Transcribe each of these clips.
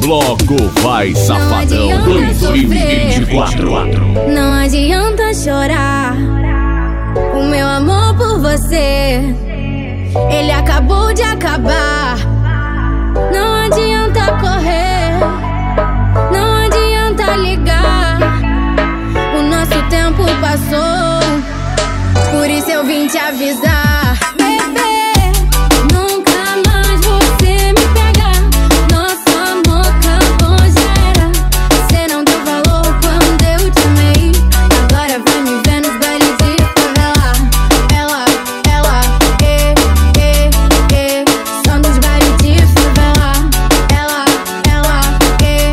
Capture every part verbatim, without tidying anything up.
Bloco Vai Safadão dois mil e vinte e quatro. Não adianta chorar, o meu amor por você, ele acabou de acabar. Não adianta correr, não adianta ligar, o nosso tempo passou, por isso eu vim te avisar. Bebê, nunca mais você me pegar, nosso amor acabou, já era. Você não deu valor quando eu te amei, agora vai me ver nos bailes de favela. Ela, ela, e, e, e, som dos bailes de favela. Ela, ela, e,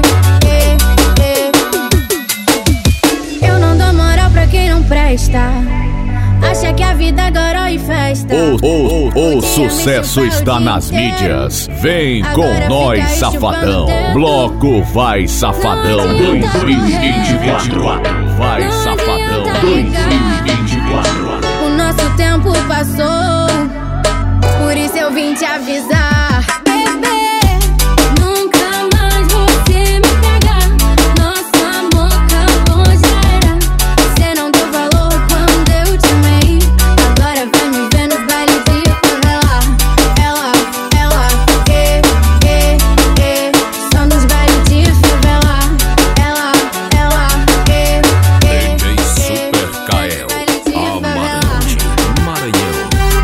e, e. Eu não dou moral pra quem não presta, acha que a vida agora é festa. O, o, o sucesso está nas mídias. Vem com nós, Safadão. Bloco Vai Safadão dois mil e vinte e quatro. Vai Safadão dois mil e vinte e quatro. O nosso tempo passou, por isso eu vim te avisar. Bebê, nunca mais você me pegar, nosso amor acabou, já era. Você não deu valor quando eu te amei, agora vai me ver nos bailes de favela. Ela, ela, e, e, e, som dos bailes de favela. Ela, ela, e, e, D J e, Super Kael, bailes de favela. Amarante, Maranhão.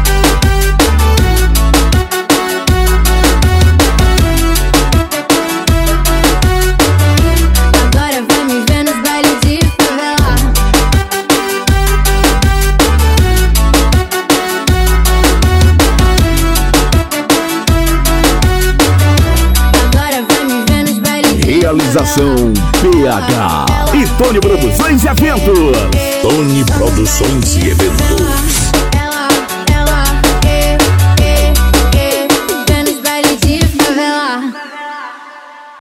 Agora vai me ver nos bailes de favela. Agora vai me ver nos bailes de Realização P H e Tony Produções e Eventos. Tony Produções e Eventos.